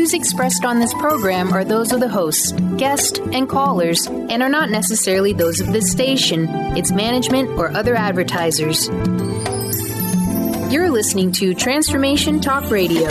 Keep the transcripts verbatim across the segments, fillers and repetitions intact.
views expressed on this program are those of the hosts, guests, and callers, and are not necessarily those of this station, its management, or other advertisers. You're listening to Transformation Talk Radio.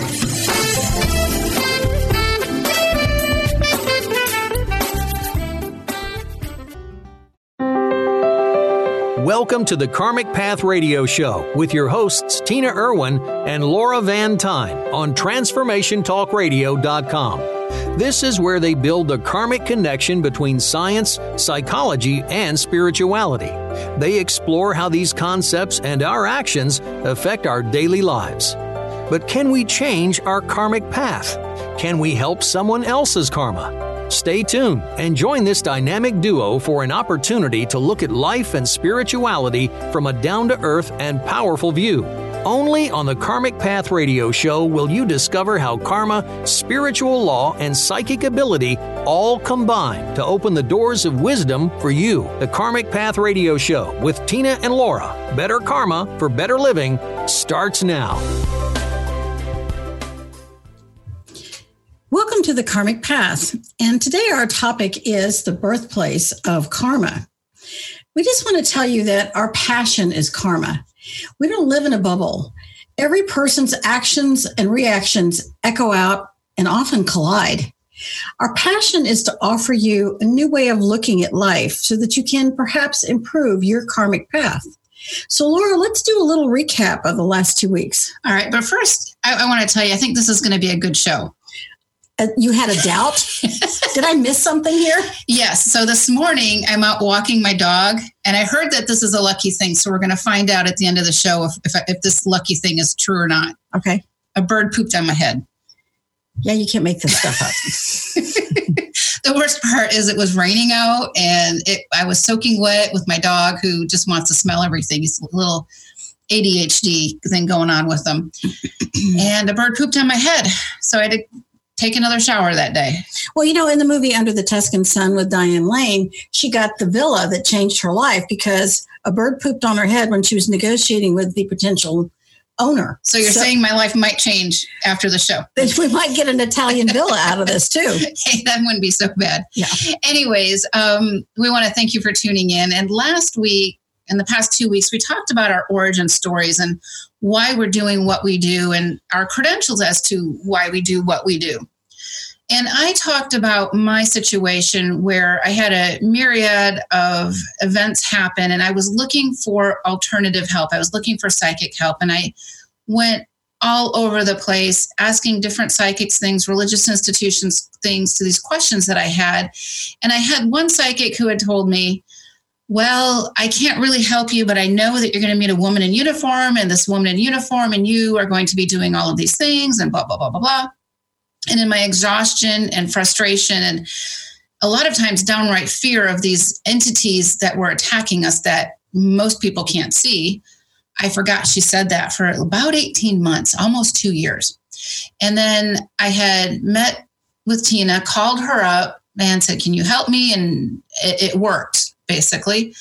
Welcome to the Karmic Path Radio Show with your hosts Tina Irwin and Laura Van Tine on Transformation Talk Radio dot com. This is where they build the karmic connection between science, psychology, and spirituality. They explore how these concepts and our actions affect our daily lives. But can we change our karmic path? Can we help someone else's karma? Stay tuned and join this dynamic duo for an opportunity to look at life and spirituality from a down-to-earth and powerful view. Only on the Karmic Path Radio Show will you discover how karma, spiritual law, and psychic ability all combine to open the doors of wisdom for you. The Karmic Path Radio Show with Tina and Laura. Better karma for better living starts now. Welcome to the Karmic Path, and today our topic is the birthplace of karma. We just want to tell you that our passion is karma. We don't live in a bubble. Every person's actions and reactions echo out and often collide. Our passion is to offer you a new way of looking at life so that you can perhaps improve your karmic path. So, Laura, let's do a little recap of the last two weeks. All right, but first, I, I want to tell you, I think this is going to be a good show. Uh, you had a doubt? Did I miss something here? Yes. So this morning I'm out walking my dog and I heard that this is a lucky thing. So we're going to find out at the end of the show if, if, if this lucky thing is true or not. Okay. A bird pooped on my head. Yeah, you can't make this stuff up. The worst part is it was raining out and it, I was soaking wet with my dog who just wants to smell everything. He's a little A D H D thing going on with him. And a bird pooped on my head. So I had to take another shower that day. Well, you know, in the movie Under the Tuscan Sun with Diane Lane, she got the villa that changed her life because a bird pooped on her head when she was negotiating with the potential owner. So you're so, saying my life might change after the show. We might get an Italian villa out of this too. Hey, that wouldn't be so bad. Yeah. Anyways, um, we want to thank you for tuning in. And last week, in the past two weeks, we talked about our origin stories and why we're doing what we do and our credentials as to why we do what we do. And I talked about my situation where I had a myriad of events happen and I was looking for alternative help. I was looking for psychic help. And I went all over the place asking different psychics things, religious institutions things to these questions that I had. And I had one psychic who had told me, well, I can't really help you, but I know that you're going to meet a woman in uniform and this woman in uniform and you are going to be doing all of these things and blah, blah, blah, blah, blah. And in my exhaustion and frustration and a lot of times downright fear of these entities that were attacking us that most people can't see, I forgot she said that for about eighteen months, almost two years. And then I had met with Tina, called her up and said, can you help me? And it, it worked, basically.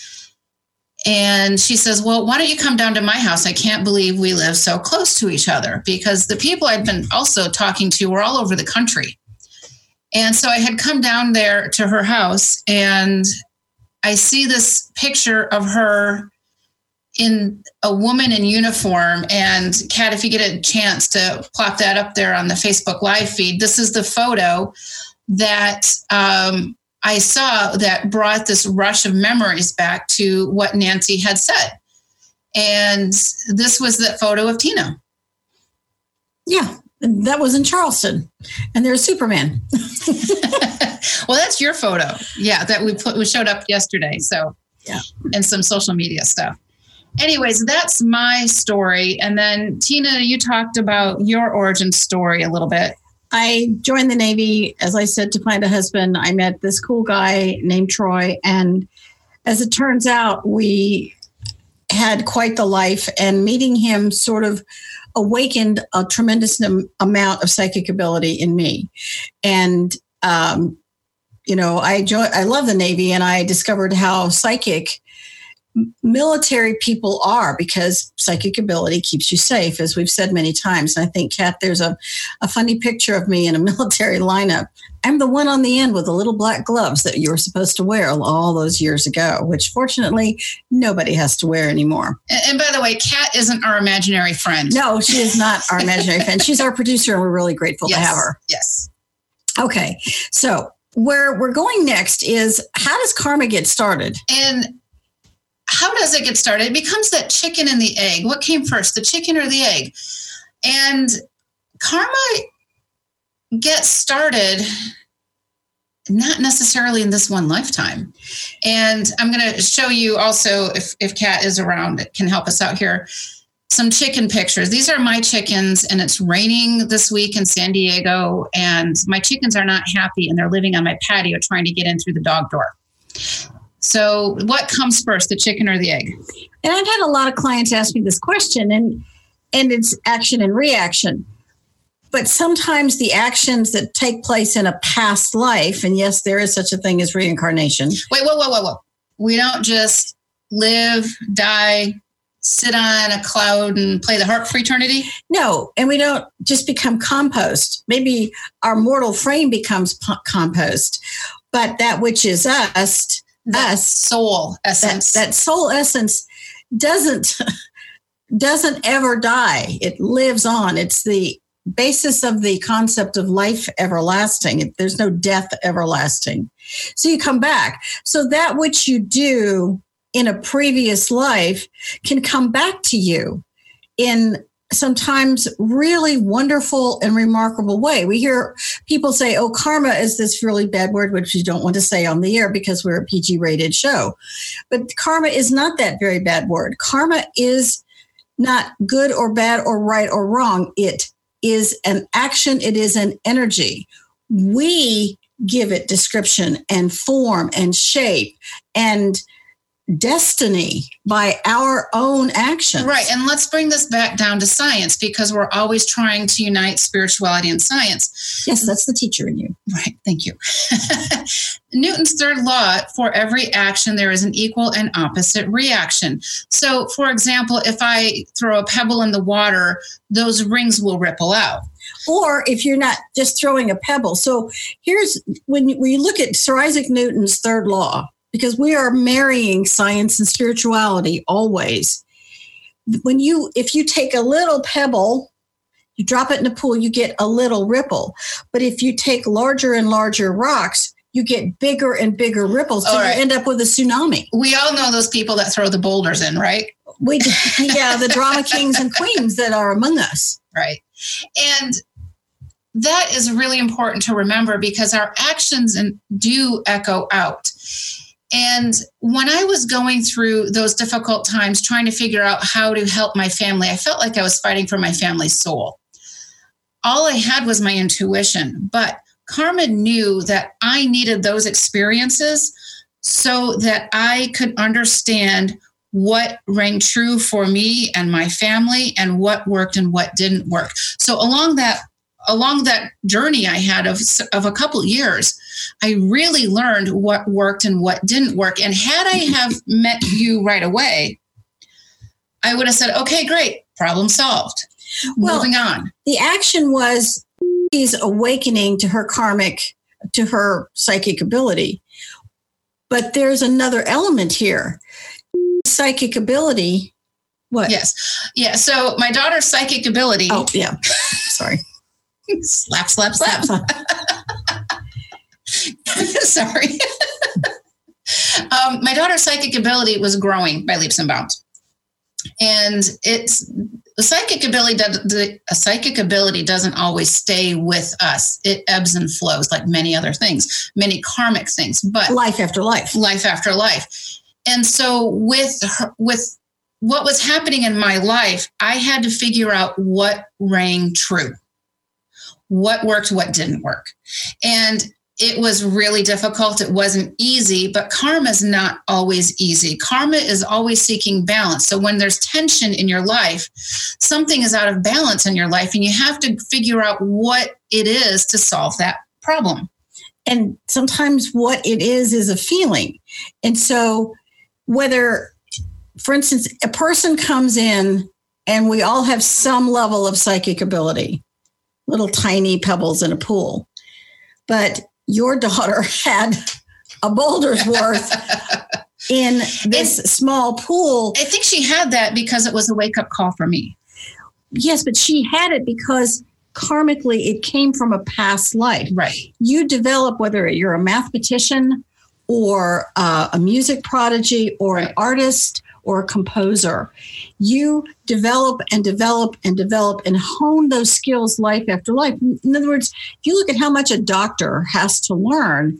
And she says, well, why don't you come down to my house? I can't believe we live so close to each other because the people I'd been also talking to were all over the country. And so I had come down there to her house and I see this picture of her in a woman in uniform. And Kat, if you get a chance to plop that up there on the Facebook Live feed, this is the photo that um, I saw that brought this rush of memories back to what Nancy had said. And this was the photo of Tina. Yeah, that was in Charleston. And there's Superman. Well, that's your photo. Yeah, that we put, we showed up yesterday. So, yeah, and some social media stuff. Anyways, that's my story. And then Tina, you talked about your origin story a little bit. I joined the Navy, as I said, to find a husband. I met this cool guy named Troy. And as it turns out, we had quite the life. And meeting him sort of awakened a tremendous am- amount of psychic ability in me. And, um, you know, I, jo- I love the Navy and I discovered how psychic military people are, because psychic ability keeps you safe, as we've said many times. And I think, Kat, there's a, a funny picture of me in a military lineup. I'm the one on the end with the little black gloves that you were supposed to wear all those years ago, which fortunately nobody has to wear anymore. And, and by the way, Kat isn't our imaginary friend. No, she is not our imaginary friend. She's our producer, and we're really grateful yes, to have her. Yes. Okay. So where we're going next is, how does karma get started? And how does it get started? It becomes that chicken and the egg. What came first, the chicken or the egg? And karma gets started not necessarily in this one lifetime. And I'm going to show you also, if, if Kat is around, can help us out here, some chicken pictures. These are my chickens, and it's raining this week in San Diego, and my chickens are not happy, and they're living on my patio trying to get in through the dog door. So what comes first, the chicken or the egg? And I've had a lot of clients ask me this question, and and it's action and reaction. But sometimes the actions that take place in a past life, and yes, there is such a thing as reincarnation. Wait, whoa, whoa, whoa, whoa. We don't just live, die, sit on a cloud and play the harp for eternity? No, and we don't just become compost. Maybe our mortal frame becomes p- compost, but that which is us, that us, soul essence, that, that soul essence doesn't doesn't ever die. It lives on. It's the basis of the concept of life everlasting. There's no death everlasting. So you come back. So that which you do in a previous life can come back to you in sometimes really wonderful and remarkable way. We hear people say, oh, karma is this really bad word, which you don't want to say on the air because we're a P G rated show. But karma is not that very bad word. Karma is not good or bad or right or wrong. It is an action. It is an energy. We give it description and form and shape and destiny by our own action. Right. And let's bring this back down to science, because we're always trying to unite spirituality and science. Yes, that's the teacher in you. Right. Thank you. Newton's third law, for every action, there is an equal and opposite reaction. So, for example, if I throw a pebble in the water, those rings will ripple out. Or if you're not just throwing a pebble. So here's, when you, when you look at Sir Isaac Newton's third law, because we are marrying science and spirituality always. When you, if you take a little pebble, you drop it in a pool, you get a little ripple. But if you take larger and larger rocks, you get bigger and bigger ripples. So right. You end up with a tsunami. We all know those people that throw the boulders in, right? We, yeah, the drama kings and queens that are among us. Right. And that is really important to remember, because our actions do echo out. And when I was going through those difficult times, trying to figure out how to help my family, I felt like I was fighting for my family's soul. All I had was my intuition, but karma knew that I needed those experiences so that I could understand what rang true for me and my family, and what worked and what didn't work. So along that along that journey I had of, of a couple of years, I really learned what worked and what didn't work. And had I have met you right away, I would have said, okay, great, problem solved. Well, moving on. The action was she's awakening to her karmic, to her psychic ability. But there's another element here. Psychic ability, what? Yes. Yeah. So my daughter's psychic ability. Oh, yeah. Sorry. slap, slap, slap. Sorry. um, my daughter's psychic ability was growing by leaps and bounds. And it's the psychic ability, the, a psychic ability doesn't always stay with us. It ebbs and flows like many other things, many karmic things, but life after life, life after life. And so with her, with what was happening in my life, I had to figure out what rang true, what worked, what didn't work. And it was really difficult. It wasn't easy, but karma is not always easy. Karma is always seeking balance. So when there's tension in your life, something is out of balance in your life, and you have to figure out what it is to solve that problem. And sometimes what it is is a feeling. And so whether for instance, a person comes in and we all have some level of psychic ability, little tiny pebbles in a pool. But your daughter had a boulder's worth in this and small pool. I think she had that because it was a wake-up call for me. Yes, but she had it because karmically it came from a past life. Right. You develop, whether you're a mathematician or uh, a music prodigy or right. an artist or a composer, you develop and develop and develop and hone those skills life after life. In other words, if you look at how much a doctor has to learn,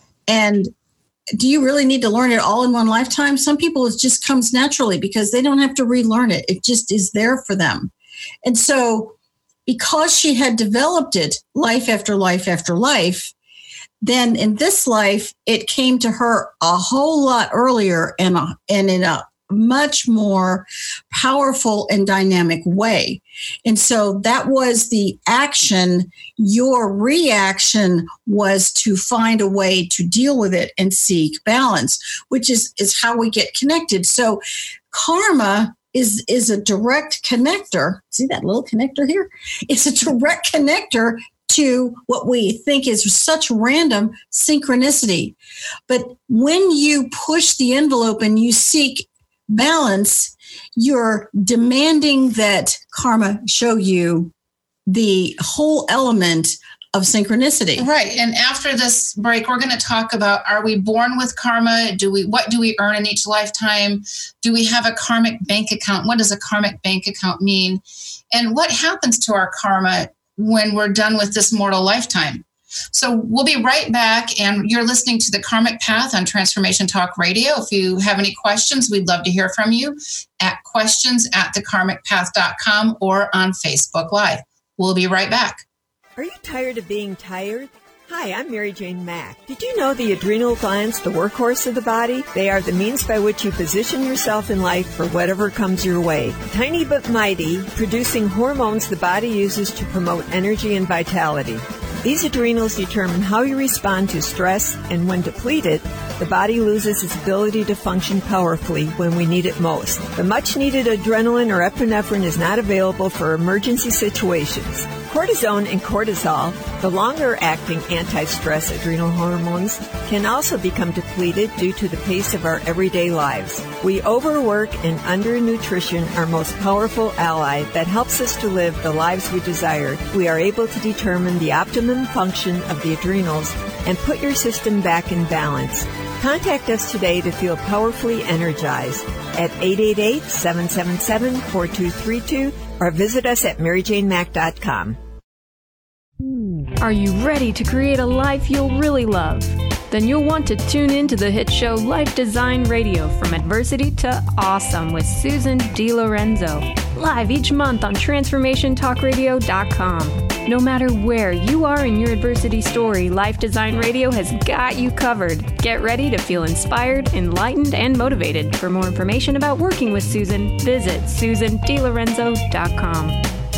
and do you really need to learn it all in one lifetime? Some people, it just comes naturally because they don't have to relearn it. It just is there for them. And so because she had developed it life after life after life, then in this life, it came to her a whole lot earlier and, a, and in a much more powerful and dynamic way. And so that was the action. Your reaction was to find a way to deal with it and seek balance, which is, is how we get connected. So karma is, is a direct connector. See that little connector here? It's a direct connector to what we think is such random synchronicity. But when you push the envelope and you seek balance, you're demanding that karma show you the whole element of synchronicity. Right. And after this break, we're going to talk about, are we born with karma? Do we, what do we earn in each lifetime? Do we have a karmic bank account? What does a karmic bank account mean? And what happens to our karma when we're done with this mortal lifetime? So we'll be right back, and you're listening to The Karmic Path on Transformation Talk Radio. If you have any questions, we'd love to hear from you at questions at the karmic path dot com or on Facebook Live. We'll be right back. Are you tired of being tired? Hi, I'm Mary Jane Mack. Did you know the adrenal glands, the workhorse of the body? They are the means by which you position yourself in life for whatever comes your way. Tiny but mighty, producing hormones the body uses to promote energy and vitality. These adrenals determine how you respond to stress, and when depleted, the body loses its ability to function powerfully when we need it most. The much-needed adrenaline or epinephrine is not available for emergency situations. Cortisone and cortisol, the longer-acting anti-stress adrenal hormones, can also become depleted due to the pace of our everyday lives. We overwork and undernutrition, our most powerful ally that helps us to live the lives we desire. We are able to determine the optimum function of the adrenals and put your system back in balance. Contact us today to feel powerfully energized at eight eight eight, seven seven seven, four two three two or visit us at mary jane mack dot com. Are you ready to create a life you'll really love? Then you'll want to tune in to the hit show Life Design Radio, From Adversity to Awesome with Susan DiLorenzo, live each month on transformation talk radio dot com. No matter where you are in your adversity story, Life Design Radio has got you covered. Get ready to feel inspired, enlightened, and motivated. For more information about working with Susan, visit susan di lorenzo dot com.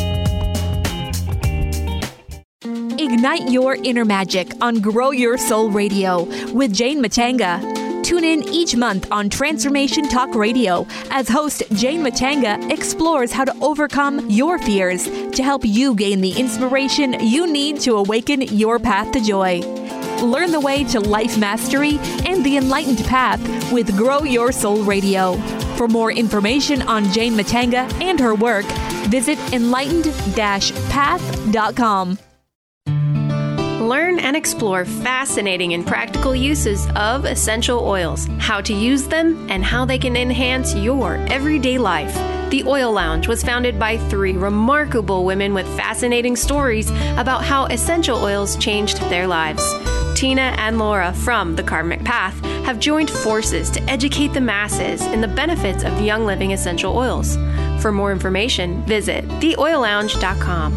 Ignite your inner magic on Grow Your Soul Radio with Jane Matanga. Tune in each month on Transformation Talk Radio as host Jane Matanga explores how to overcome your fears to help you gain the inspiration you need to awaken your path to joy. Learn the way to life mastery and the enlightened path with Grow Your Soul Radio. For more information on Jane Matanga and her work, visit enlightened dash path dot com. Learn and explore fascinating and practical uses of essential oils, how to use them, and how they can enhance your everyday life. The Oil Lounge was founded by three remarkable women with fascinating stories about how essential oils changed their lives. Tina and Laura from The Karmic Path have joined forces to educate the masses in the benefits of Young Living essential oils. For more information, visit the oil lounge dot com.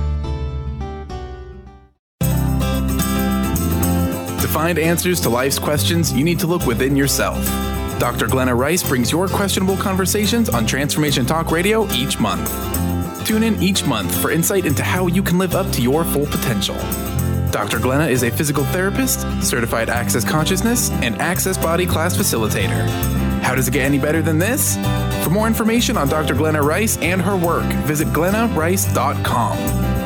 To find answers to life's questions, you need to look within yourself. Doctor Glenna Rice brings your questionable conversations on Transformation Talk Radio each month. Tune in each month for insight into how you can live up to your full potential. Doctor Glenna is a physical therapist, certified Access Consciousness, and Access Body Class facilitator. How does it get any better than this? For more information on Doctor Glenna Rice and her work, visit glenna rice dot com.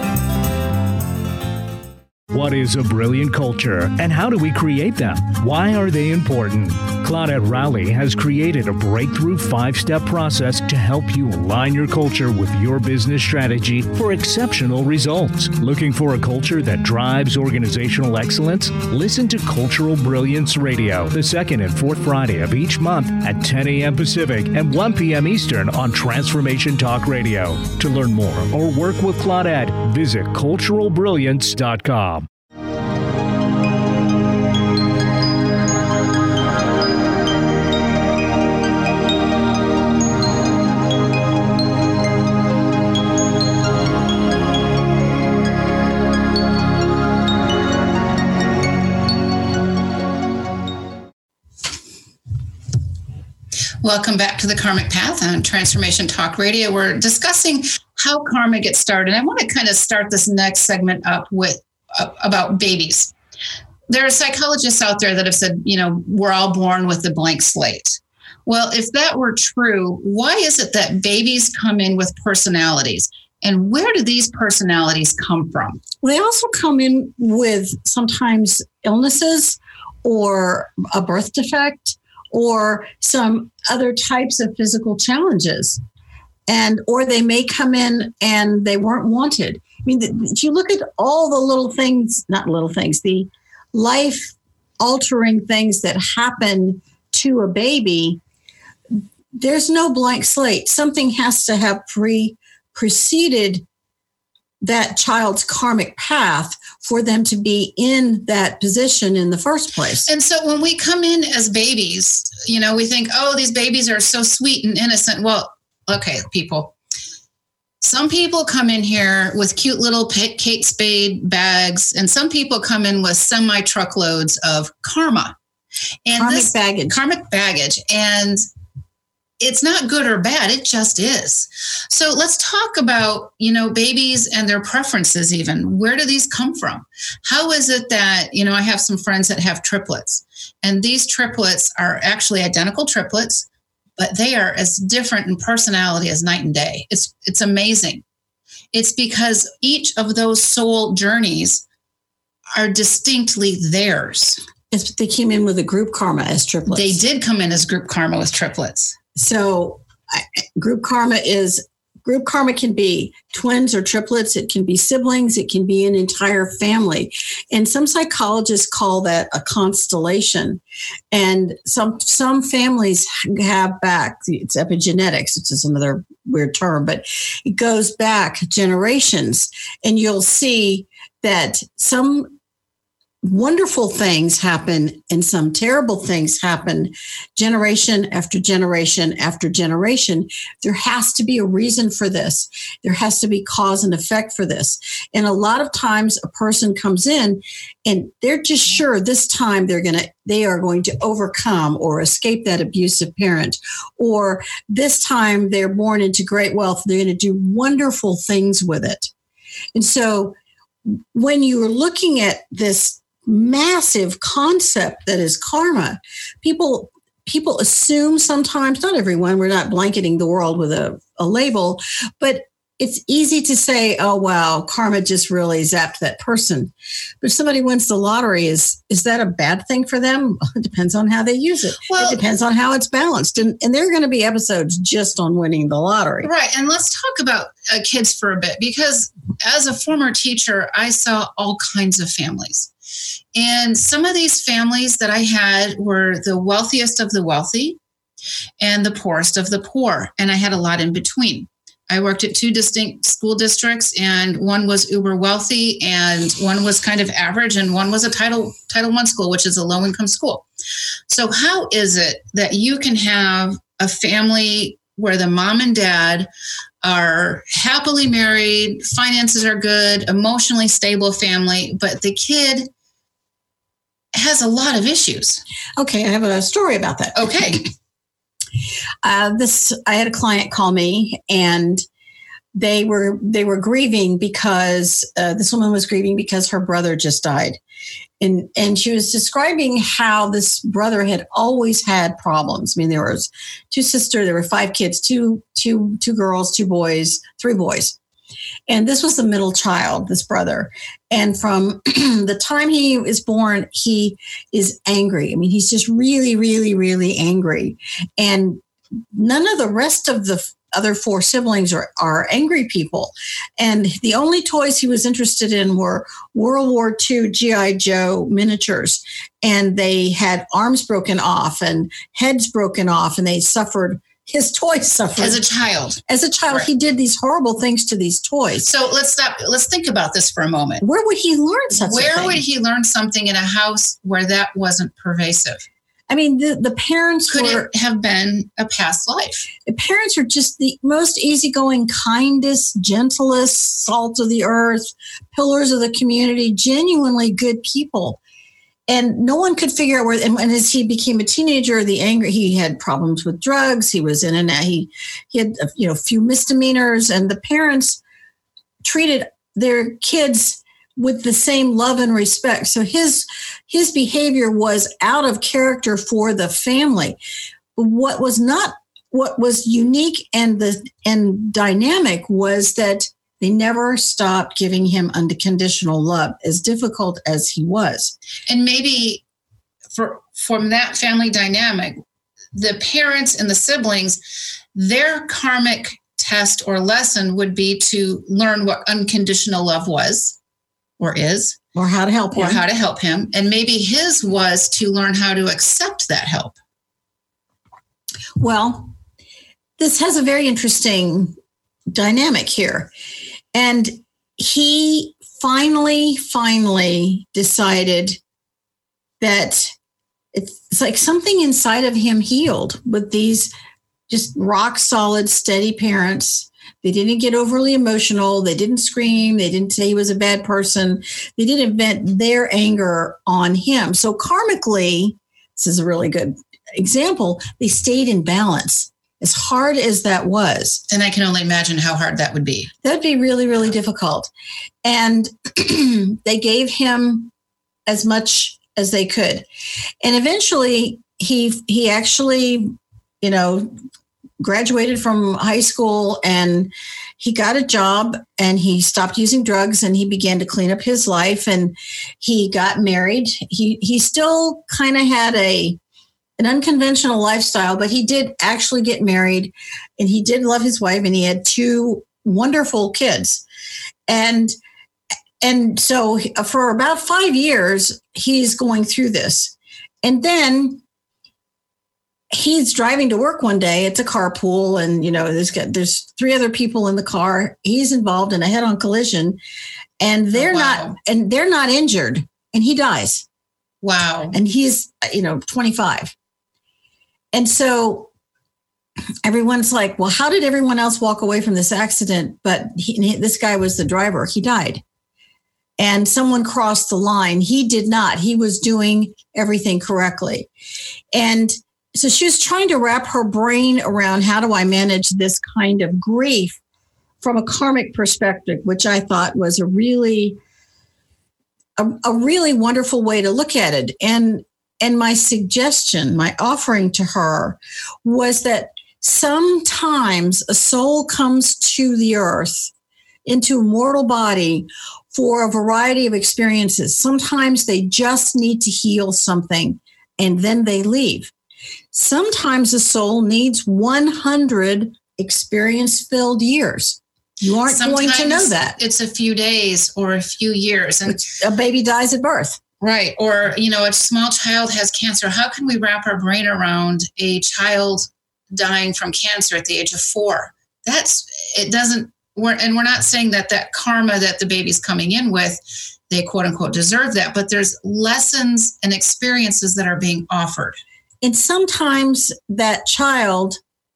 What is a brilliant culture, and how do we create them? Why are they important? Claudette Rowley has created a breakthrough five-step process to help you align your culture with your business strategy for exceptional results. Looking for a culture that drives organizational excellence? Listen to Cultural Brilliance Radio, the second and fourth Friday of each month at ten a.m. Pacific and one p.m. Eastern on Transformation Talk Radio. To learn more or work with Claudette, visit cultural brilliance dot com. Welcome back to the Karmic Path on Transformation Talk Radio. We're discussing how karma gets started. I want to kind of start this next segment up with uh, about babies. There are psychologists out there that have said, you know, we're all born with a blank slate. Well, if that were true, why is it that babies come in with personalities? And where do these personalities come from? They also come in with sometimes illnesses or a birth defect, or some other types of physical challenges. And, or they may come in and they weren't wanted. I mean, if you look at all the little things, not little things, the life altering things that happen to a baby, there's no blank slate. Something has to have pre preceded that child's karmic path for them to be in that position in the first place. And so when we come in as babies, you know, we think, oh, these babies are so sweet and innocent. Well, okay, people. Some people come in here with cute little Kate Spade bags, and some people come in with semi-truckloads of karma. And karmic this, baggage. Karmic baggage. And it's not good or bad. It just is. So let's talk about, you know, babies and their preferences even. Where do these come from? How is it that, you know, I have some friends that have triplets, and these triplets are actually identical triplets, but they are as different in personality as night and day. It's it's amazing. It's because each of those soul journeys are distinctly theirs. It's, they came in with a group karma as triplets. They did come in as group karma with triplets. So group karma is, group karma can be twins or triplets. It can be siblings. It can be an entire family. And some psychologists call that a constellation. And some, some families have back, it's epigenetics, which is another weird term, but it goes back generations. And you'll see that some wonderful things happen and some terrible things happen generation after generation after generation. There has to be a reason for this. There has to be cause and effect for this. And a lot of times a person comes in and they're just sure this time they're going to, they are going to overcome or escape that abusive parent, or this time they're born into great wealth. They're going to do wonderful things with it. And so when you're looking at this massive concept that is karma, people people assume sometimes, not everyone, we're not blanketing the world with a, a label, but it's easy to say, oh, wow, karma just really zapped that person. But if somebody wins the lottery, is is that a bad thing for them? It depends on how they use it. Well, it depends on how it's balanced. And, and there are going to be episodes just on winning the lottery. Right. And let's talk about uh, kids for a bit, because as a former teacher, I saw all kinds of families. And some of these families that I had were the wealthiest of the wealthy and the poorest of the poor. And I had a lot in between. I worked at two distinct school districts, and one was uber wealthy and one was kind of average, and one was a Title Title One school, which is a low income school. So how is it that you can have a family where the mom and dad are happily married, finances are good, emotionally stable family, but the kid has a lot of issues? Okay, I have a story about that. Okay. Uh, this, I had a client call me, and they were they were grieving because uh, this woman was grieving because her brother just died. And and she was describing how this brother had always had problems. I mean, there was two sisters, there were five kids, two, two, two girls, two boys, three boys. And this was the middle child, this brother. And from the time he is born, he is angry. I mean, he's just really, really, really angry. And none of the rest of the other four siblings are, are angry people. And the only toys he was interested in were World War Two G I Joe miniatures. And they had arms broken off and heads broken off, and they suffered, his toys suffered. As a child. As a child, right. He did these horrible things to these toys. So let's stop. Let's think about this for a moment. Where would he learn such Where a thing? would he learn something in a house where that wasn't pervasive? I mean, the, the parents Could were, it have been a past life? The parents are just the most easygoing, kindest, gentlest, salt of the earth, pillars of the community, genuinely good people. And no one could figure out where, and, and as he became a teenager, the anger, he had problems with drugs. He was in and out. He, he had, you know, a few misdemeanors, and the parents treated their kids with the same love and respect. So his his behavior was out of character for the family. What was not, what was unique and the and dynamic was that they never stopped giving him unconditional love, as difficult as he was. And maybe for from that family dynamic, the parents and the siblings, their karmic test or lesson would be to learn what unconditional love was. Or is. Or how to help him. Or how to help him. And maybe his was to learn how to accept that help. Well, this has a very interesting dynamic here. And he finally, finally decided that it's like something inside of him healed with these just rock solid, steady parents. They didn't get overly emotional. They didn't scream. They didn't say he was a bad person. They didn't vent their anger on him. So karmically, this is a really good example, they stayed in balance, as hard as that was. And I can only imagine how hard that would be. That'd be really, really difficult. And they gave him as much as they could. And eventually, he he actually, you know, graduated from high school, and he got a job, and he stopped using drugs, and he began to clean up his life, and he got married. He he still kind of had a an unconventional lifestyle, but he did actually get married, and he did love his wife, and he had two wonderful kids. And and so for about five years, he's going through this. And then he's driving to work one day. It's a carpool, and you know there's got, there's three other people in the car. He's involved in a head-on collision, and they're oh, wow. not and they're not injured, and he dies. Wow! And he's you know twenty-five, and so everyone's like, "Well, how did everyone else walk away from this accident?" But he, this guy was the driver. He died, and someone crossed the line. He did not. He was doing everything correctly, and so she was trying to wrap her brain around how do I manage this kind of grief from a karmic perspective, which I thought was a really, a, a really wonderful way to look at it. And, and my suggestion, my offering to her was that sometimes a soul comes to the earth, into a mortal body, for a variety of experiences. Sometimes they just need to heal something, and then they leave. Sometimes a soul needs one hundred experience-filled years. You aren't Sometimes going to know that. It's a few days or a few years. And a baby dies at birth. Right. Or, you know, a small child has cancer. How can we wrap our brain around a child dying from cancer at the age of four? That's, it doesn't, we're, and we're not saying that that karma that the baby's coming in with, they quote unquote deserve that, but there's lessons and experiences that are being offered. And sometimes that child,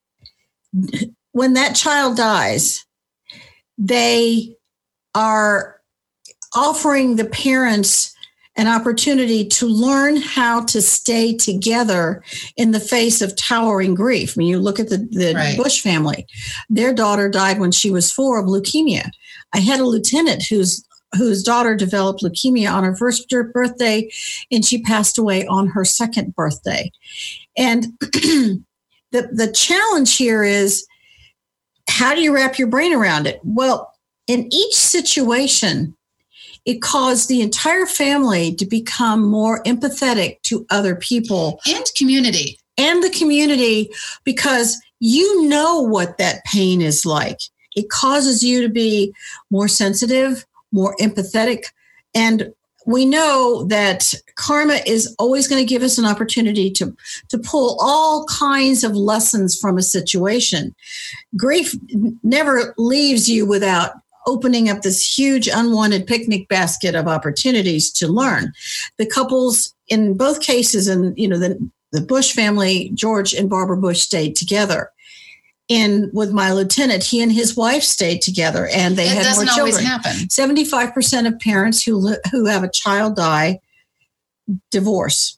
when that child dies, they are offering the parents an opportunity to learn how to stay together in the face of towering grief. When you look at the, the Right. Bush family, their daughter died when she was four of leukemia. I had a lieutenant whose whose daughter developed leukemia on her first birthday, and she passed away on her second birthday. And the the challenge here is, how do you wrap your brain around it? Well, in each situation, it caused the entire family to become more empathetic to other people And community. and the community, because you know what that pain is like. It causes you to be more sensitive, more empathetic. And we know that karma is always going to give us an opportunity to, to pull all kinds of lessons from a situation. Grief never leaves you without opening up this huge unwanted picnic basket of opportunities to learn. The couples in both cases, and you know, the, the Bush family, George and Barbara Bush, stayed together. And with my lieutenant, he and his wife stayed together, and they It had more doesn't always children. happen. seventy-five percent of parents who li- who have a child die divorce.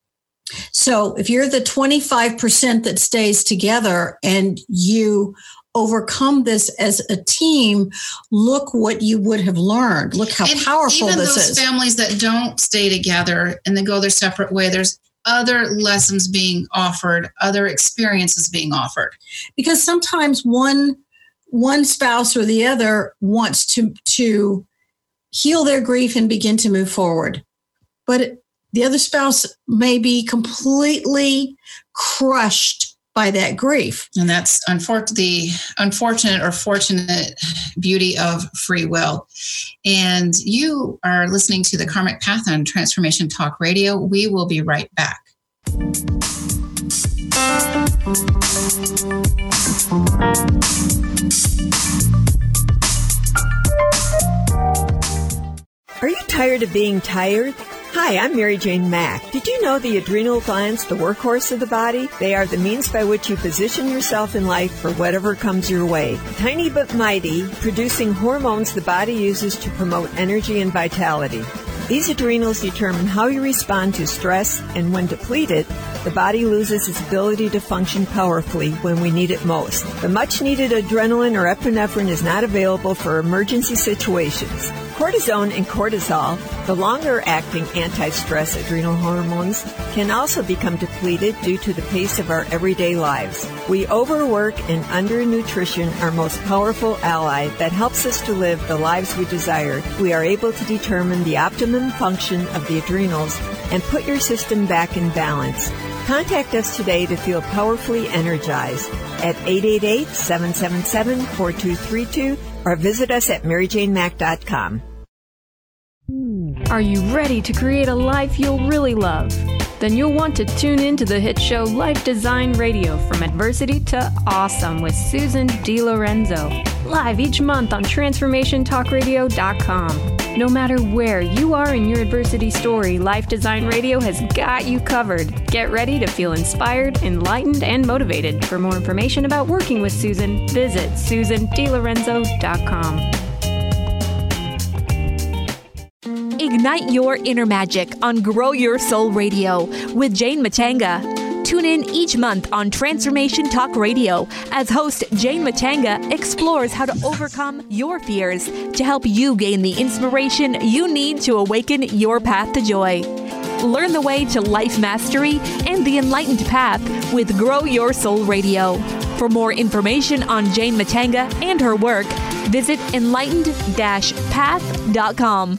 So if you're the twenty-five percent that stays together and you overcome this as a team, look what you would have learned. Look how And powerful even this those is. families that don't stay together and they go their separate way, there's other lessons being offered, other experiences being offered. Because sometimes one one spouse or the other wants to to heal their grief and begin to move forward, but the other spouse may be completely crushed by that grief. And that's unfor- the unfortunate or fortunate beauty of free will. And you are listening to The Karmic Path on Transformation Talk Radio. We will be right back. Are you tired of being tired? Hi, I'm Mary Jane Mack. Did you know the adrenal glands, the workhorse of the body? They are the means by which you position yourself in life for whatever comes your way. Tiny but mighty, producing hormones the body uses to promote energy and vitality. These adrenals determine how you respond to stress, and when depleted, the body loses its ability to function powerfully when we need it most. The much-needed adrenaline or epinephrine is not available for emergency situations. Cortisone and cortisol, the longer-acting anti-stress adrenal hormones, can also become depleted due to the pace of our everyday lives. We overwork and undernutrition, our most powerful ally that helps us to live the lives we desire. We are able to determine the optimum function of the adrenals and put your system back in balance. Contact us today to feel powerfully energized at eight eight eight, seven seven seven, four two three two or visit us at mary jane mack dot com. Are you ready to create a life you'll really love? Then you'll want to tune in to the hit show Life Design Radio, From Adversity to Awesome with Susan DiLorenzo, live each month on transformation talk radio dot com. No matter where you are in your adversity story, Life Design Radio has got you covered. Get ready to feel inspired, enlightened, and motivated. For more information about working with Susan, visit susan di lorenzo dot com. Ignite your inner magic on Grow Your Soul Radio with Jane Matanga. Tune in each month on Transformation Talk Radio as host Jane Matanga explores how to overcome your fears to help you gain the inspiration you need to awaken your path to joy. Learn the way to life mastery and the enlightened path with Grow Your Soul Radio. For more information on Jane Matanga and her work, visit enlightened dash path dot com.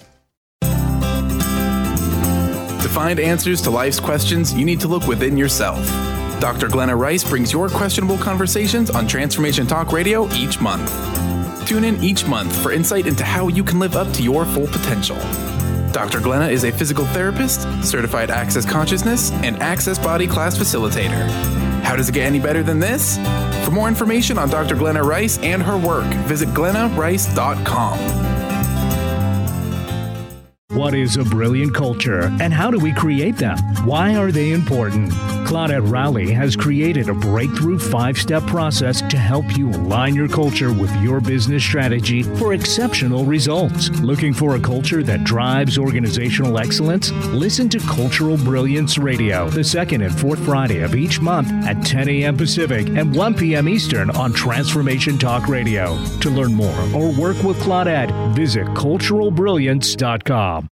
To find answers to life's questions, you need to look within yourself. Doctor Glenna Rice brings your questionable conversations on Transformation Talk Radio each month. Tune in each month for insight into how you can live up to your full potential. Doctor Glenna is a physical therapist, certified Access Consciousness, and Access Body Class Facilitator. How does it get any better than this? For more information on Doctor Glenna Rice and her work, visit glenna rice dot com. What is a brilliant culture and how do we create them? Why are they important? Claudette Rowley has created a breakthrough five-step process to help you align your culture with your business strategy for exceptional results. Looking for a culture that drives organizational excellence? Listen to Cultural Brilliance Radio the second and fourth Friday of each month at ten a.m. Pacific and one p.m. Eastern on Transformation Talk Radio. To learn more or work with Claudette, visit cultural brilliance dot com.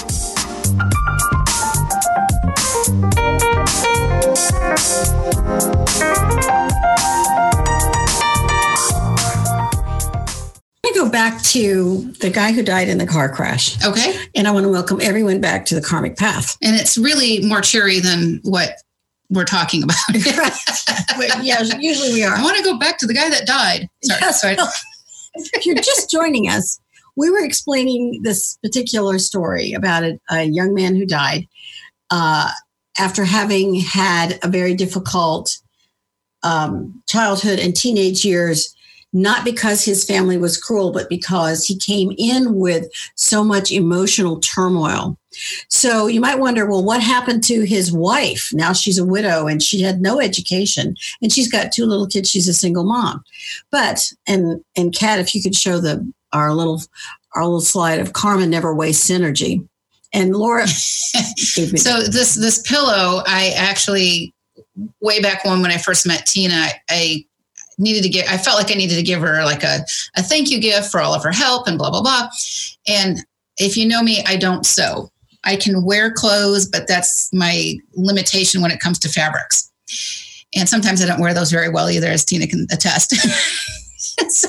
I go back to the guy who died in the car crash. Okay. And I want to welcome everyone back to the karmic path. And it's really more cheery than what we're talking about. Yeah, usually we are. I want to go back to the guy that died. Sorry. Yes. Sorry. If you're just joining us, we were explaining this particular story about a, a young man who died uh, after having had a very difficult um, childhood and teenage years, not because his family was cruel, but because he came in with so much emotional turmoil. So you might wonder, well, what happened to his wife? Now she's a widow and she had no education and she's got two little kids. She's a single mom. But, and, and Kat, if you could show the, our little, our little slide of karma never wastes energy. And Laura gave me So that. this, this pillow, I actually, way back when, when I first met Tina, I needed to give, I felt like I needed to give her like a, a thank you gift for all of her help and blah, blah, blah. And if you know me, I don't sew. I can wear clothes, but that's my limitation when it comes to fabrics. And sometimes I don't wear those very well either, as Tina can attest. So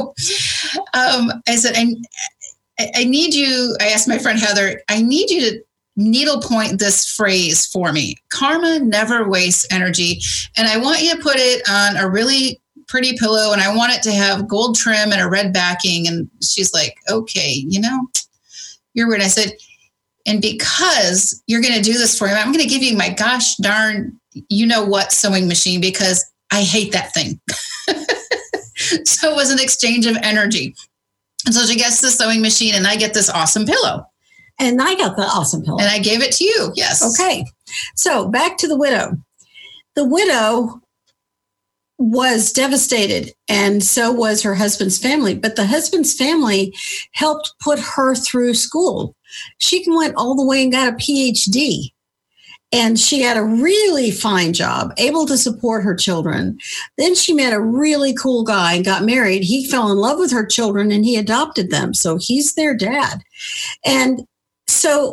um, I said, I, I need you, I asked my friend Heather, I need you to needlepoint this phrase for me. Karma never wastes energy. And I want you to put it on a really pretty pillow and I want it to have gold trim and a red backing. And she's like, okay, you know, you're weird. I said, and because you're going to do this for me, I'm going to give you my gosh darn, you know what, sewing machine, because I hate that thing. So it was an exchange of energy. And so she gets the sewing machine and I get this awesome pillow. And I got the awesome pillow. And I gave it to you. Yes. Okay. So back to the widow. The widow was devastated, and so was her husband's family. But the husband's family helped put her through school. She went all the way and got a P H D. And she had a really fine job, able to support her children. Then she met a really cool guy and got married. He fell in love with her children and he adopted them. So he's their dad. And so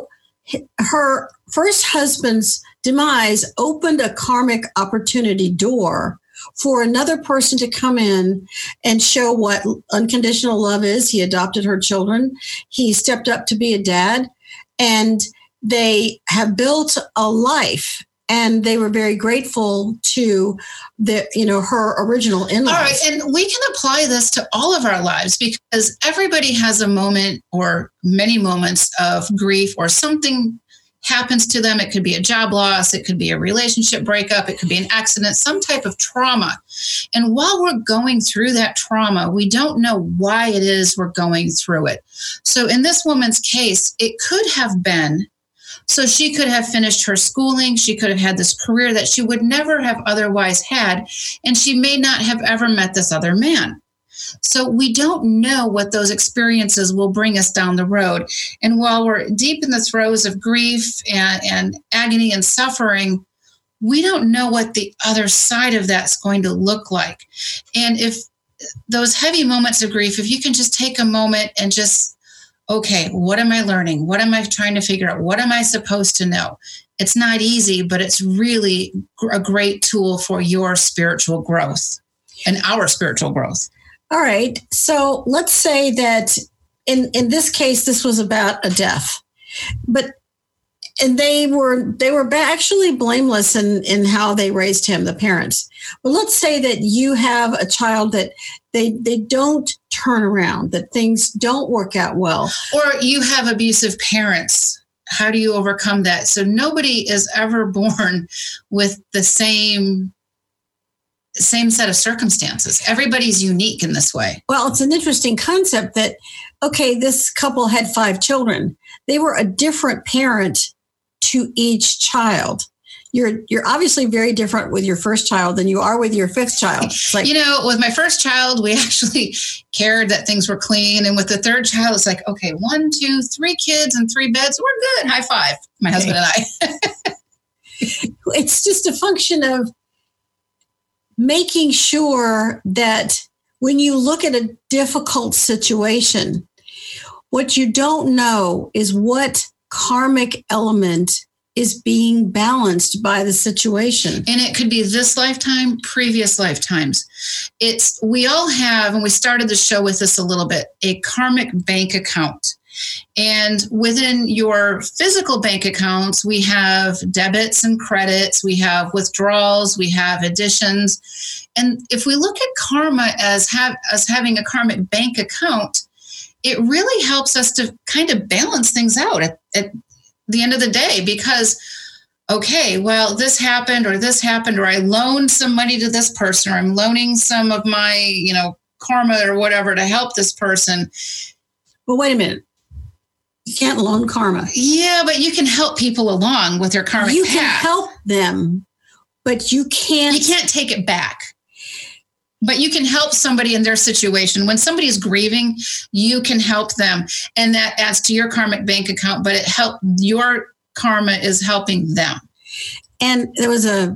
her first husband's demise opened a karmic opportunity door for another person to come in and show what unconditional love is. He adopted her children. He stepped up to be a dad, and they have built a life, and they were very grateful to the, you know, her original in-laws. All right. And we can apply this to all of our lives because everybody has a moment or many moments of grief or something happens to them. It could be a job loss. It could be a relationship breakup. It could be an accident, some type of trauma. And while we're going through that trauma, we don't know why it is we're going through it. So in this woman's case, it could have been so she could have finished her schooling. She could have had this career that she would never have otherwise had. And she may not have ever met this other man. So we don't know what those experiences will bring us down the road. And while we're deep in the throes of grief and, and agony and suffering, we don't know what the other side of that's going to look like. And if those heavy moments of grief, if you can just take a moment and just, okay, what am I learning? What am I trying to figure out? What am I supposed to know? It's not easy, but it's really a great tool for your spiritual growth and our spiritual growth. All right. So let's say that in, in this case, this was about a death, but and they were they were actually blameless in, in how they raised him, the parents. But let's say that you have a child that they they don't turn around, that things don't work out well. Or you have abusive parents. How do you overcome that? So nobody is ever born with the same same set of circumstances. Everybody's unique in this way. Well, it's an interesting concept that okay, this couple had five children. They were a different parent to each child. You're you're obviously very different with your first child than you are with your fifth child. It's like, you know, with my first child, we actually cared that things were clean. And with the third child, it's like, okay, one, two, three kids and three beds. We're good. High five, my husband okay. and I. It's just a function of making sure that when you look at a difficult situation, what you don't know is what karmic element is being balanced by the situation. And it could be this lifetime, previous lifetimes. It's, we all have, and we started the show with this a little bit, a karmic bank account. And within your physical bank accounts, we have debits and credits, we have withdrawals, we have additions. And if we look at karma as, have, as having a karmic bank account, it really helps us to kind of balance things out at, at the end of the day, because, okay, well, this happened or this happened, or I loaned some money to this person, or I'm loaning some of my, you know, karma or whatever to help this person. Well, wait a minute. You can't loan karma. Yeah, but you can help people along with their karmic You path. can help them, but you can't. You can't take it back. But you can help somebody in their situation. When somebody's grieving, you can help them. And that adds to your karmic bank account, but it help your karma is helping them. And there was a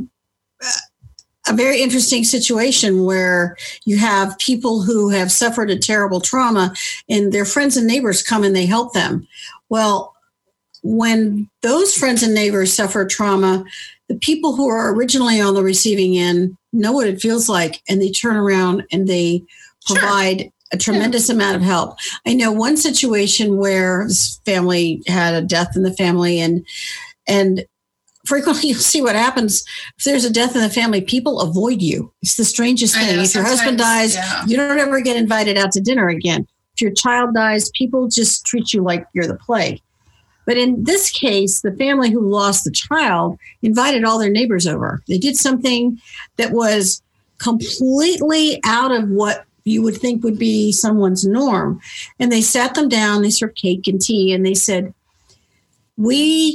a very interesting situation where you have people who have suffered a terrible trauma and their friends and neighbors come and they help them. Well, when those friends and neighbors suffer trauma, the people who are originally on the receiving end know what it feels like, and they turn around and they provide sure. a tremendous yeah. amount of help. I know one situation where this family had a death in the family, and and frequently you'll see what happens if there's a death in the family. People avoid you. It's the strangest thing. Know, if your husband dies, yeah. you don't ever get invited out to dinner again. If your child dies, people just treat you like you're the plague. But in this case, the family who lost the child invited all their neighbors over. They did something that was completely out of what you would think would be someone's norm. And they sat them down, they served cake and tea, and they said, we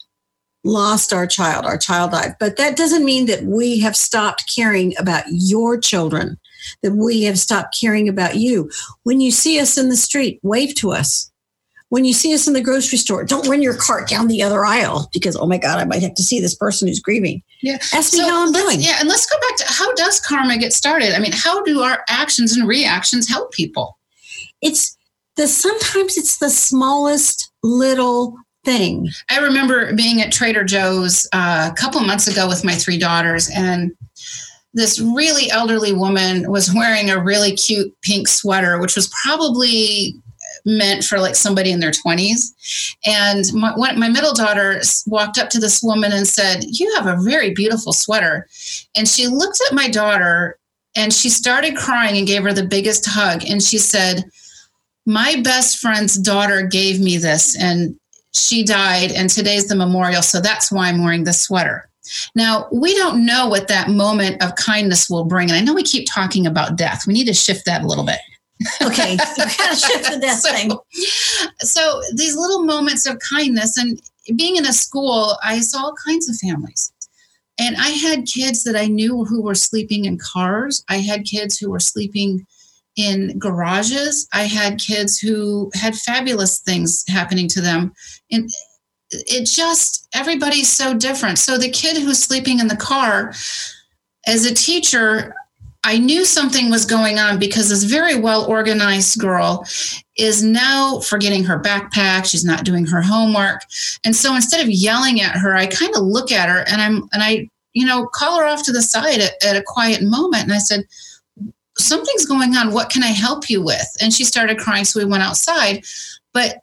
lost our child, our child died. But that doesn't mean that we have stopped caring about your children, that we have stopped caring about you. When you see us in the street, wave to us. When you see us in the grocery store, don't run your cart down the other aisle because, oh my God, I might have to see this person who's grieving. Yeah. Ask me so how I'm doing. Yeah. And let's go back to, how does karma get started? I mean, how do our actions and reactions help people? It's the, sometimes it's the smallest little thing. I remember being at Trader Joe's uh, a couple of months ago with my three daughters, and this really elderly woman was wearing a really cute pink sweater, which was probably meant for like somebody in their twenties. And my, one, my middle daughter walked up to this woman and said, you have a very beautiful sweater. And she looked at my daughter and she started crying and gave her the biggest hug. And she said, my best friend's daughter gave me this and she died, and today's the memorial. So that's why I'm wearing this sweater. Now, we don't know what that moment of kindness will bring. And I know we keep talking about death. We need to shift that a little bit. Okay, so we gotta shift the death so, thing. So these little moments of kindness, and being in a school, I saw all kinds of families. And I had kids that I knew who were sleeping in cars. I had kids who were sleeping in garages. I had kids who had fabulous things happening to them. And it just, everybody's so different. So the kid who's sleeping in the car, as a teacher, I knew something was going on because this very well-organized girl is now forgetting her backpack. She's not doing her homework. And so instead of yelling at her, I kind of look at her and I'm, and I, you know, call her off to the side at, at a quiet moment. And I said, something's going on. What can I help you with? And she started crying. So we went outside, but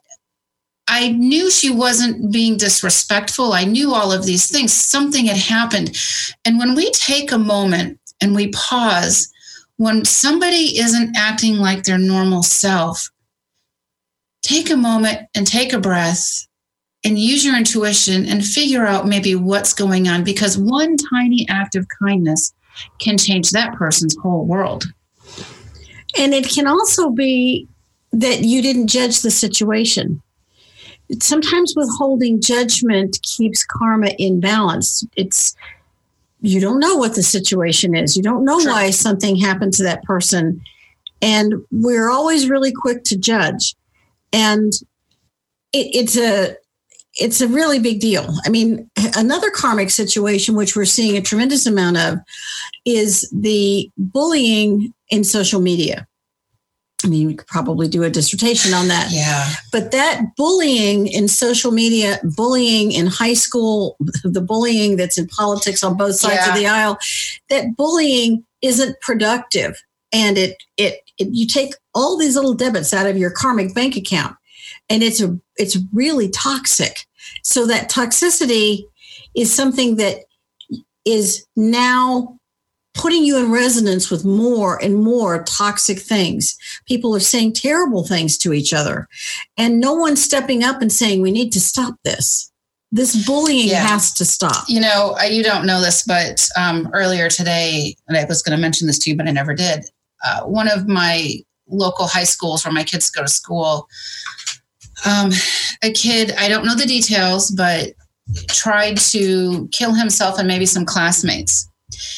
I knew she wasn't being disrespectful. I knew all of these things. Something had happened. And when we take a moment and we pause, when somebody isn't acting like their normal self, take a moment and take a breath and use your intuition and figure out maybe what's going on, because one tiny act of kindness can change that person's whole world. And it can also be that you didn't judge the situation. Sometimes withholding judgment keeps karma in balance. It's, you don't know what the situation is. You don't know Sure. why something happened to that person. And we're always really quick to judge. And it, it's a, it's a really big deal. I mean, another karmic situation, which we're seeing a tremendous amount of, is the bullying in social media. I mean, we could probably do a dissertation on that. Yeah. But that bullying in social media, bullying in high school, the bullying that's in politics on both sides Yeah. of the aisle, that bullying isn't productive. And it, it, it, you take all these little debits out of your karmic bank account, and it's a, it's really toxic. So that toxicity is something that is now putting you in resonance with more and more toxic things. People are saying terrible things to each other, and no one's stepping up and saying, we need to stop this. This bullying Yeah. has to stop. You know, I- you don't know this, but um, earlier today, and I was going to mention this to you, but I never did. Uh, one of my local high schools where my kids go to school, um, a kid, I don't know the details, but tried to kill himself and maybe some classmates.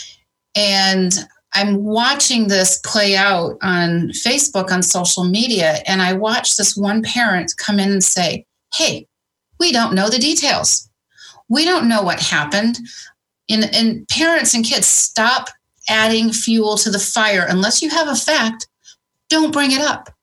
And I'm watching this play out on Facebook, on social media, and I watched this one parent come in and say, hey, we don't know the details. We don't know what happened. And, and parents and kids, stop adding fuel to the fire. Unless you have a fact, don't bring it up.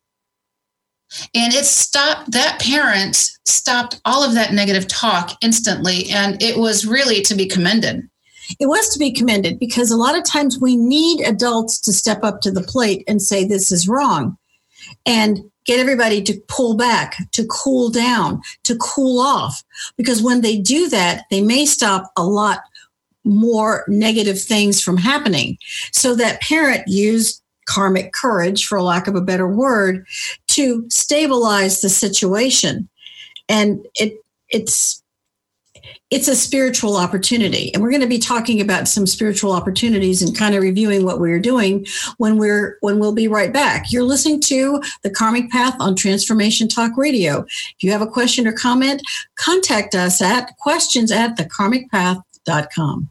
And it stopped, that parent stopped all of that negative talk instantly. And it was really to be commended. It was to be commended, because a lot of times we need adults to step up to the plate and say, this is wrong, and get everybody to pull back, to cool down, to cool off. Because when they do that, they may stop a lot more negative things from happening. So that parent used karmic courage, for lack of a better word, to stabilize the situation. And it it's it's a spiritual opportunity. And we're going to be talking about some spiritual opportunities and kind of reviewing what we're doing when we're when we'll be right back. You're listening to The Karmic Path on Transformation Talk Radio. If you have a question or comment, contact us at questions at the karmic path dot com.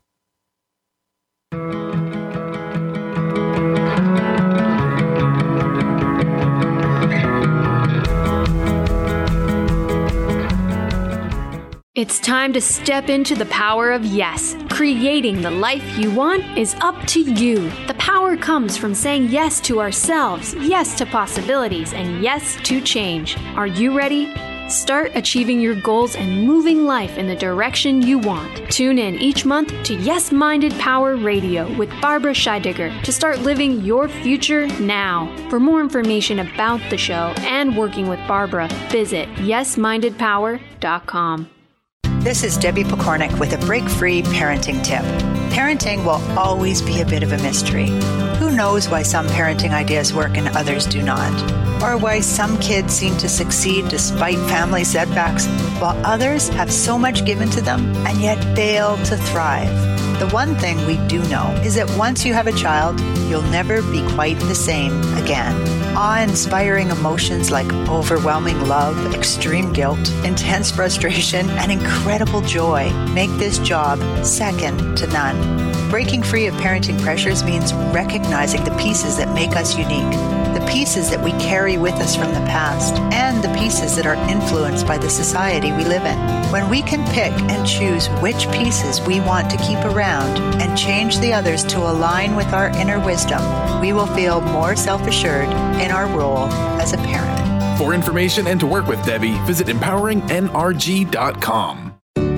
It's time to step into the power of yes. Creating the life you want is up to you. The power comes from saying yes to ourselves, yes to possibilities, and yes to change. Are you ready? Start achieving your goals and moving life in the direction you want. Tune in each month to Yes Minded Power Radio with Barbara Scheidegger to start living your future now. For more information about the show and working with Barbara, visit yes minded power dot com. This is Debbie Pokornik with a break-free parenting tip. Parenting will always be a bit of a mystery. Who knows why some parenting ideas work and others do not? Or why some kids seem to succeed despite family setbacks, while others have so much given to them and yet fail to thrive. The one thing we do know is that once you have a child, you'll never be quite the same again. Awe-inspiring emotions like overwhelming love, extreme guilt, intense frustration, and incredible joy make this job second to none. Breaking free of parenting pressures means recognizing the pieces that make us unique, the pieces that we carry with us from the past, and the pieces that are influenced by the society we live in. When we can pick and choose which pieces we want to keep around and change the others to align with our inner wisdom, we will feel more self-assured in our role as a parent. For information and to work with Debbie, visit empowering N R G dot com.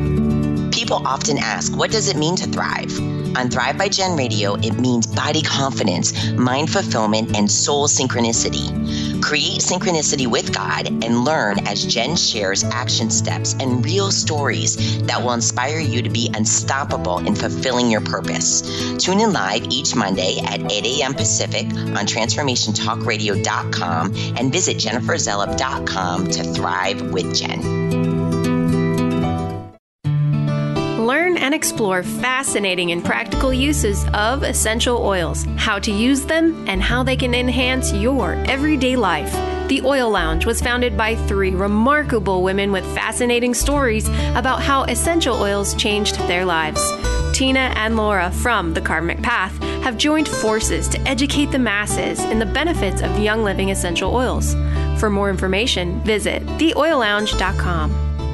People often ask, what does it mean to thrive? On Thrive by Jen Radio, it means body confidence, mind fulfillment, and soul synchronicity. Create synchronicity with God and learn as Jen shares action steps and real stories that will inspire you to be unstoppable in fulfilling your purpose. Tune in live each Monday at eight a.m. Pacific on transformation talk radio dot com and visit jennifer zellup dot com to thrive with Jen. Learn and explore fascinating and practical uses of essential oils, how to use them, and how they can enhance your everyday life. The Oil Lounge was founded by three remarkable women with fascinating stories about how essential oils changed their lives. Tina and Laura from The Karmic Path have joined forces to educate the masses in the benefits of Young Living essential oils. For more information, visit the oil lounge dot com.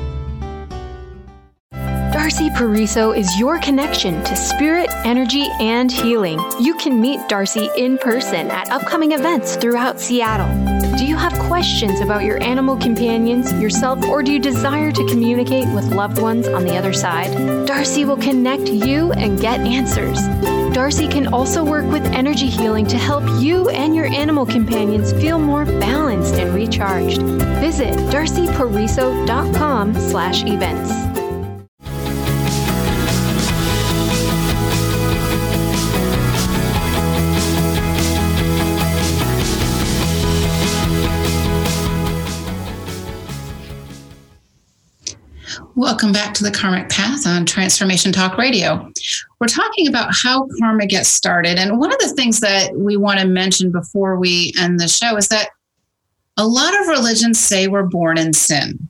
Darcy Pariso is your connection to spirit, energy, and healing. You can meet Darcy in person at upcoming events throughout Seattle. Do you have questions about your animal companions, yourself, or do you desire to communicate with loved ones on the other side? Darcy will connect you and get answers. Darcy can also work with energy healing to help you and your animal companions feel more balanced and recharged. Visit darcy pariso dot com slash events. Welcome back to the Karmic Path on Transformation Talk Radio. We're talking about how karma gets started. And one of the things that we want to mention before we end the show is that a lot of religions say we're born in sin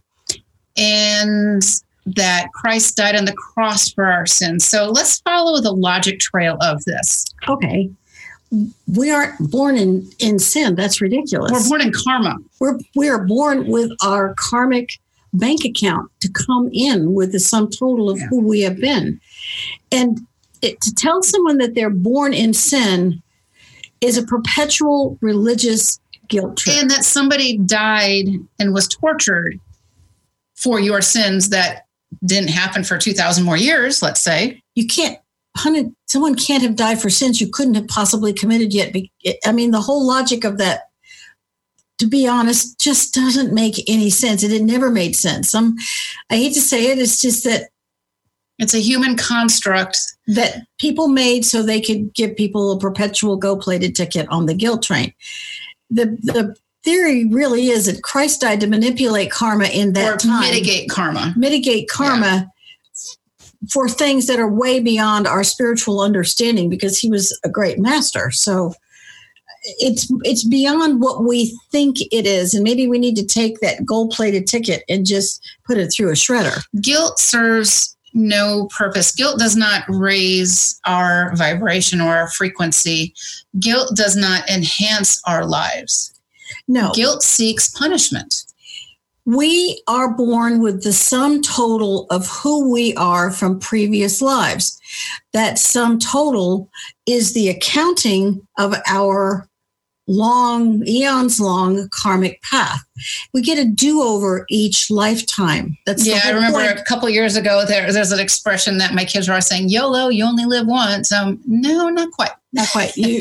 and that Christ died on the cross for our sins. So let's follow the logic trail of this. Okay. We aren't born in, in sin. That's ridiculous. We're born in karma. We're, we are born with our karmic bank account to come in with the sum total of yeah. who we have been. And it, to tell someone that they're born in sin is a perpetual religious guilt trip. And that somebody died and was tortured for your sins that didn't happen for two thousand more years, let's say. You can't, someone can't have died for sins you couldn't have possibly committed yet. I mean, the whole logic of that, to be honest, just doesn't make any sense. And it never made sense. Um, I hate to say it, it's just that it's a human construct that people made so they could give people a perpetual gold-plated ticket on the guilt train. The the theory really is that Christ died to manipulate karma in that or time. mitigate karma. Mitigate karma yeah. for things that are way beyond our spiritual understanding because he was a great master. So It's it's beyond what we think it is. And maybe we need to take that gold-plated ticket and just put it through a shredder. Guilt serves no purpose. Guilt does not raise our vibration or our frequency. Guilt does not enhance our lives. No. Guilt seeks punishment. We are born with the sum total of who we are from previous lives. That sum total is the accounting of our long, eons long karmic path. We get a do-over each lifetime. That's yeah. The I remember point. A couple of years ago, there, there's an expression that my kids were saying, YOLO, you only live once. Um, no, not quite. Not quite. You,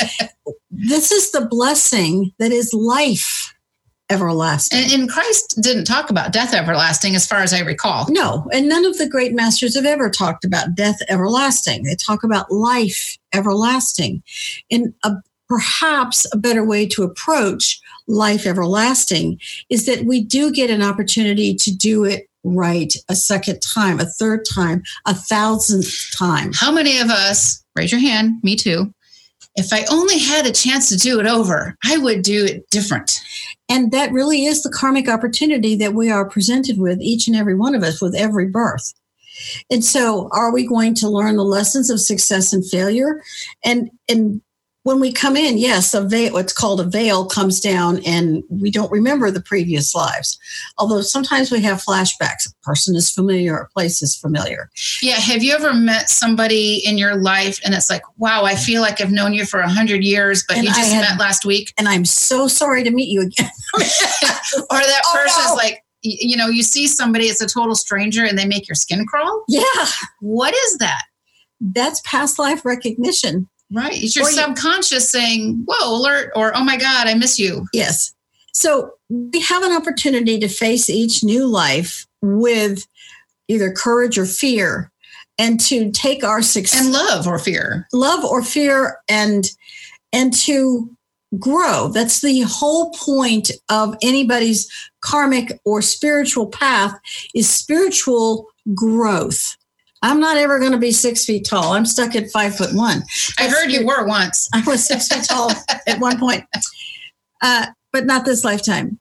this is the blessing that is life everlasting. And, and Christ didn't talk about death everlasting, as far as I recall. No, and none of the great masters have ever talked about death everlasting. They talk about life everlasting. And a perhaps a better way to approach life everlasting is that we do get an opportunity to do it right a second time, a third time, a thousandth time. How many of us, raise your hand, me too, if I only had a chance to do it over, I would do it different. And that really is the karmic opportunity that we are presented with, each and every one of us, with every birth. And so are we going to learn the lessons of success and failure? And, and when we come in, yes, a veil, what's called a veil comes down and we don't remember the previous lives. Although sometimes we have flashbacks. A person is familiar, a place is familiar. Yeah. Have you ever met somebody in your life and it's like, wow, I feel like I've known you for a hundred years, but and you just had, met last week. And I'm so sorry to meet you again. Or that oh, person's no. like, you know, you see somebody, it's a total stranger and they make your skin crawl. Yeah. What is that? That's past life recognition. Right. It's your or subconscious you, saying, whoa, alert, or, oh my God, I miss you. Yes. So we have an opportunity to face each new life with either courage or fear and to take our success. And love or fear. Love or fear and, and to grow. That's the whole point of anybody's karmic or spiritual path is spiritual growth. I'm not ever going to be six feet tall. I'm stuck at five foot one. I heard you were once. I was six feet tall at one point. Uh, but not this lifetime.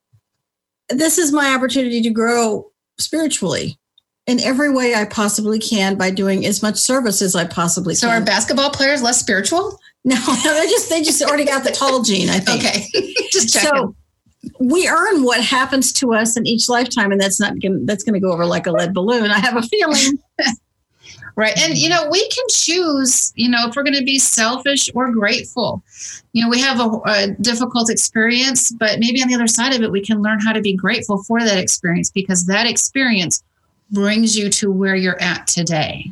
This is my opportunity to grow spiritually in every way I possibly can by doing as much service as I possibly so can. So are basketball players less spiritual? No, no, they just they just already got the tall gene, I think. Okay, just checking. So we earn what happens to us in each lifetime, and that's not gonna, that's going to go over like a lead balloon. I have a feeling. Right. And, you know, we can choose, you know, if we're going to be selfish or grateful. You know, we have a, a difficult experience, but maybe on the other side of it, we can learn how to be grateful for that experience, because that experience brings you to where you're at today.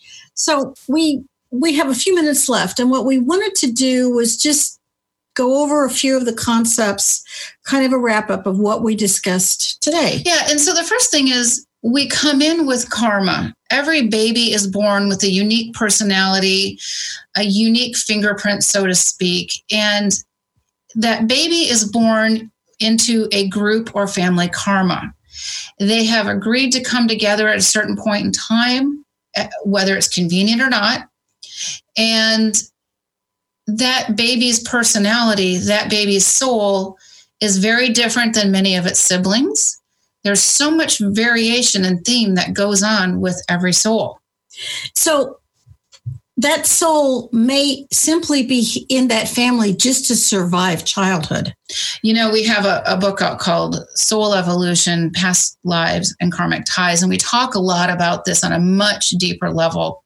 So we we have a few minutes left, and what we wanted to do was just go over a few of the concepts, kind of a wrap up of what we discussed today. Yeah. And so the first thing is, we come in with karma. Every baby is born with a unique personality, a unique fingerprint, so to speak. And that baby is born into a group or family karma. They have agreed to come together at a certain point in time, whether it's convenient or not. And that baby's personality, that baby's soul, is very different than many of its siblings. There's so much variation and theme that goes on with every soul. So that soul may simply be in that family just to survive childhood. You know, we have a, a book out called Soul Evolution, Past Lives and Karmic Ties, and we talk a lot about this on a much deeper level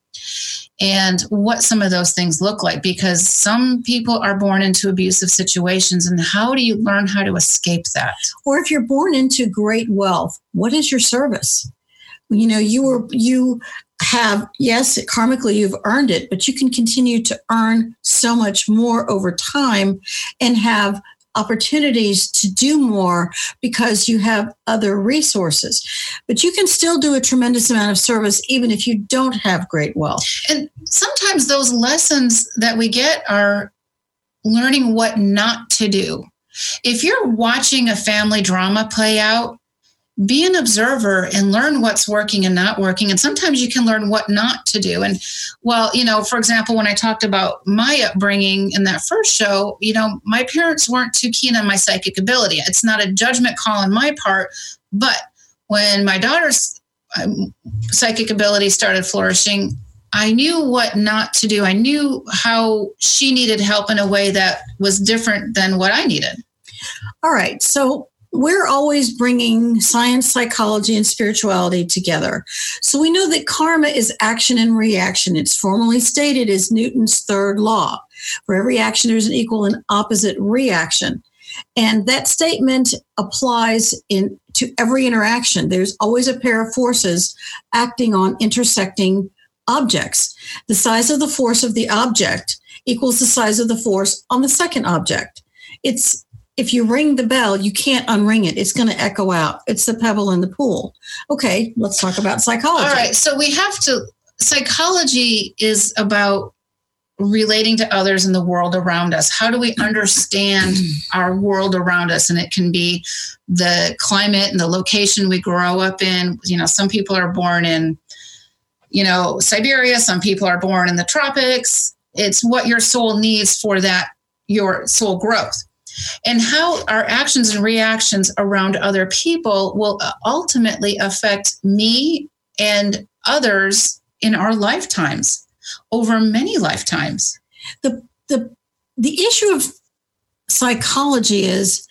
and what some of those things look like, because some people are born into abusive situations, and how do you learn how to escape that? Or if you're born into great wealth, what is your service? You know, you were, you have, yes, karmically you've earned it, but you can continue to earn so much more over time and have opportunities to do more because you have other resources. But you can still do a tremendous amount of service even if you don't have great wealth. And sometimes those lessons that we get are learning what not to do. If you're watching a family drama play out, be an observer and learn what's working and not working. And sometimes you can learn what not to do. And well, you know, for example, when I talked about my upbringing in that first show, you know, my parents weren't too keen on my psychic ability. It's not a judgment call on my part, but when my daughter's um, psychic ability started flourishing, I knew what not to do. I knew how she needed help in a way that was different than what I needed. All right. So we're always bringing science, psychology, and spirituality together. So we know that karma is action and reaction. It's formally stated as Newton's third law. For every action, there's an equal and opposite reaction. And that statement applies in to every interaction. There's always a pair of forces acting on intersecting objects. The size of the force of the object equals the size of the force on the second object. It's If you ring the bell, you can't unring it. It's going to echo out. It's the pebble in the pool. Okay, let's talk about psychology. All right, so we have to, psychology is about relating to others in the world around us. How do we understand our world around us? And it can be the climate and the location we grow up in. You know, some people are born in, you know, Siberia. Some people are born in the tropics. It's what your soul needs for that, your soul growth. And how our actions and reactions around other people will ultimately affect me and others in our lifetimes, over many lifetimes. The the the issue of psychology is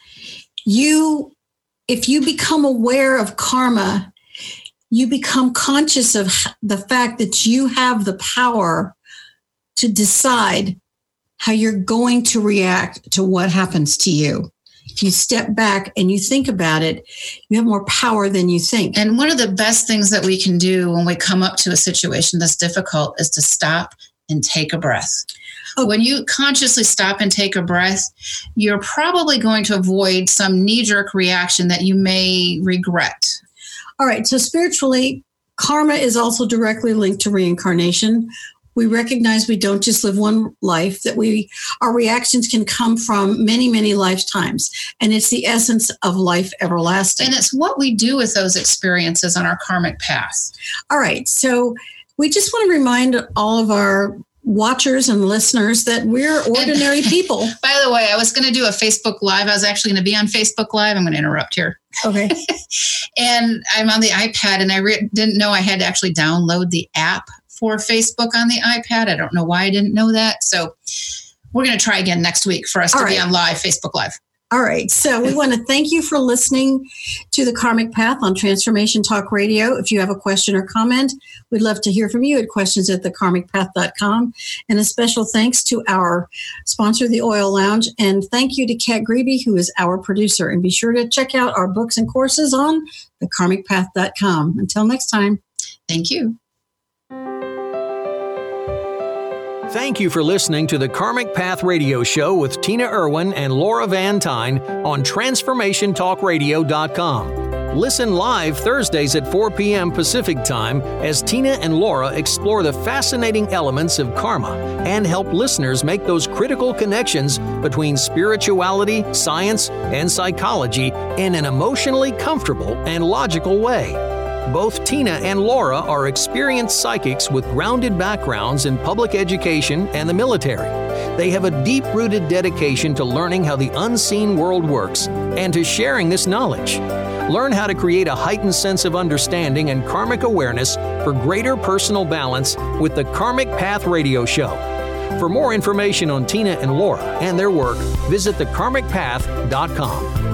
you, if you become aware of karma, you become conscious of the fact that you have the power to decide how you're going to react to what happens to you. If you step back and you think about it, you have more power than you think. And one of the best things that we can do when we come up to a situation that's difficult is to stop and take a breath. Okay. When you consciously stop and take a breath, you're probably going to avoid some knee-jerk reaction that you may regret. All right. So spiritually, karma is also directly linked to reincarnation. We recognize we don't just live one life, that we, our reactions can come from many, many lifetimes. And it's the essence of life everlasting. And it's what we do with those experiences on our karmic path. All right. So we just want to remind all of our watchers and listeners that we're ordinary people. By the way, I was going to do a Facebook Live. I was actually going to be on Facebook Live. I'm going to interrupt here. Okay. And I'm on the iPad, and I re- didn't know I had to actually download the app for Facebook on the iPad. I don't know why I didn't know that. So we're going to try again next week for us All to right. be on live, Facebook Live. All right. So we want to thank you for listening to The Karmic Path on Transformation Talk Radio. If you have a question or comment, we'd love to hear from you at questions at the karmic path dot com. And a special thanks to our sponsor, The Oil Lounge. And thank you to Kat Grebe, who is our producer. And be sure to check out our books and courses on the karmic path dot com. Until next time. Thank you. Thank you for listening to the Karmic Path Radio Show with Tina Erwin and Laura Van Tyne on transformation talk radio dot com. Listen live Thursdays at four p.m. Pacific Time as Tina and Laura explore the fascinating elements of karma and help listeners make those critical connections between spirituality, science, and psychology in an emotionally comfortable and logical way. Both Tina and Laura are experienced psychics with grounded backgrounds in public education and the military. They have a deep-rooted dedication to learning how the unseen world works and to sharing this knowledge. Learn how to create a heightened sense of understanding and karmic awareness for greater personal balance with the Karmic Path Radio Show. For more information on Tina and Laura and their work, visit the karmic path dot com.